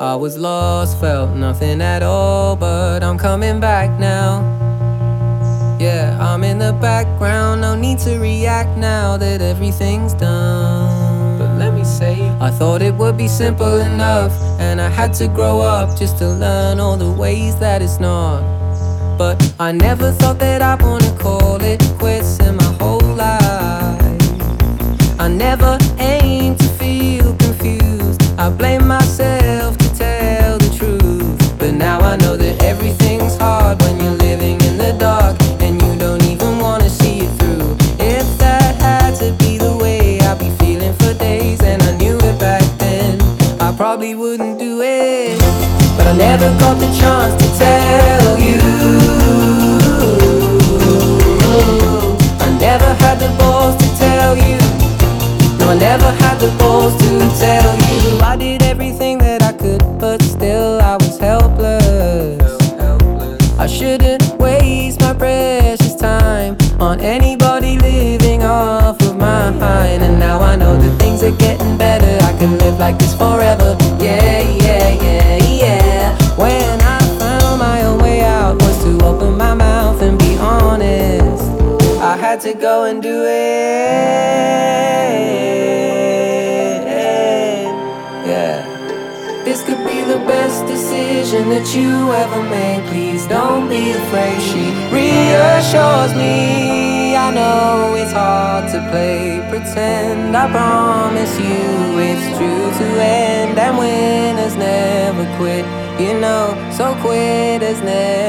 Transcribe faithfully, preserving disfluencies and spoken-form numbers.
I was lost, felt nothing at all, but I'm coming back now. Yeah, I'm in the background, no need to react now that everything's done. But let me say, I thought it would be simple enough, and I had to grow up just to learn all the ways that it's not. But I never thought that I'd wanna call it quits in my whole life. I never aimed to feel confused, I blame myself to tell the truth. But now I know that everything's hard when you're living in the dark, and you don't even wanna see it through. If that had to be the way I'd be feeling for days, and I knew it back then, I probably wouldn't do it. But I never got the chance to tell you. I never had the balls to tell you. No, I never had the balls to tell you. I did everything that I could, but still I was helpless. I shouldn't waste my precious time on anybody living off of mine. And now I know that things are getting better, I can live like this forever. Yeah, yeah, yeah, yeah. When I found my own way out was to open my mouth and be honest. I had to go and do it. Yeah. This could be the best decision that you ever made. Please don't be afraid. She reassures me. I know it's hard to play pretend. I promise you it's true to end. And winners never quit, you know, so quitters never